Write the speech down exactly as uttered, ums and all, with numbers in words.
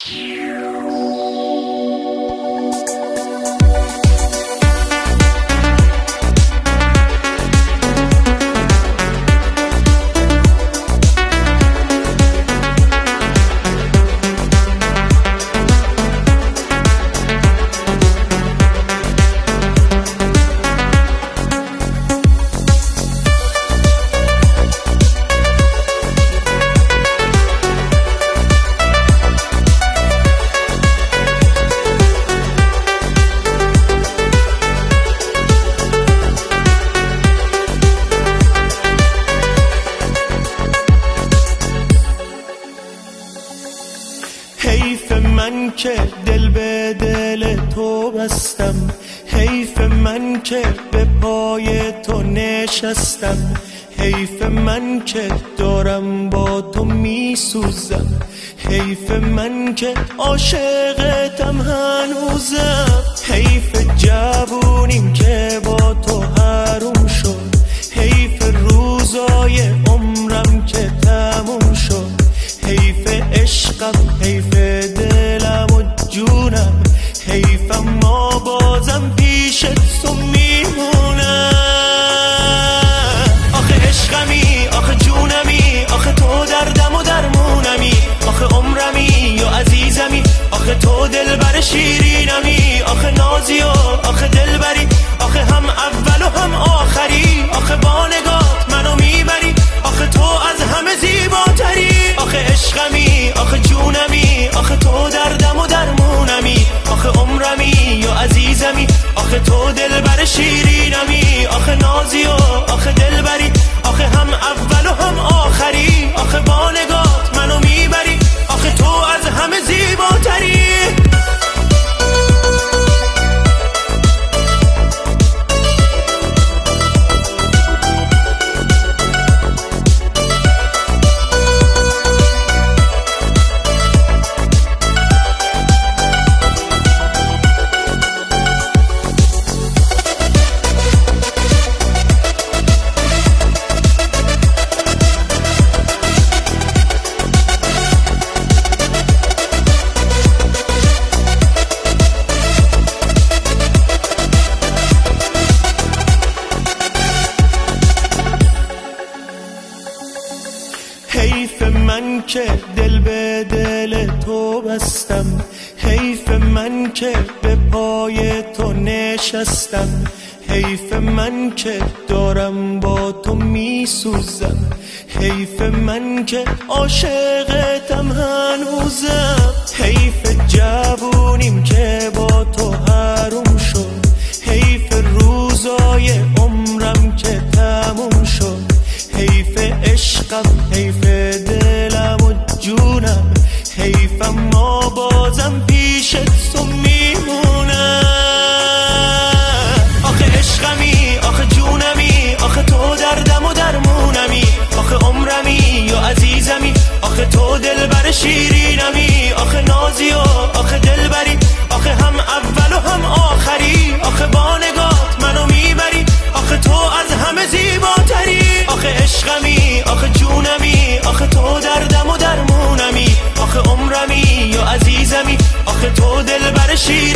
حیف من که دل به دل تو بستم، حیف من که به پای تو نشستم، حیف من که دارم با تو می سوزم، حیف من که عاشقتم هنوزم، حیف جوونیم که با تو حروم شد، حیف روزای عمرم که تموم شد، حیف عشقم، حیف دلم و جونم، حیف اما بازم پیشت تو میمونم. آخه عشقمی، آخه جونمی، آخه تو دردم و درمونمی، آخه عمرمی و عزیزمی، آخه تو دلبر شیرینمی، آخه نازی و آخه دلبری، آخه هم اول و هم آخری، آخه با نگات منو میبری، آخه تو از همه زیباتری. آخه عشقمی، آخه جونمی، آخه تو دردم و درمونمی، آخه عمرمی و عزیزمی، آخه تو دلبر شیرینمی، آخه نازی و آخه دلبری، آخه هم اول و هم آخری، آخه با نگات منو میبری، آخه تو از همه زیباتری. حیف من که دل به دل تو بستم، حیف من که به پای تو نشستم، حیف من که دارم با تو می سوزم، حیف من که عاشقتم هنوزم، حیف جوونیم که با تو حروم شد، حیف روزای عمرم که تموم شد، حیف عشقم، حیف دلم و جونم، حیف اما بازم پیشت تو میمونم. آخه عشقمی، آخه جونمی، آخه تو دردم و درمونمی، آخه عمرمی و عزیزمی، آخه تو دلبر شیرینمی، آخه نازی و آخه دلبری، آخه هم اول و هم آخری، آخه با نگات منو میبری، آخه تو از همه زیباتری. آخه عشقمی، آخه جونمی، آخه تو دردم و درمونمی، آخه عمرمی و عزیزمی، آخه تو دلبر شیرینمی،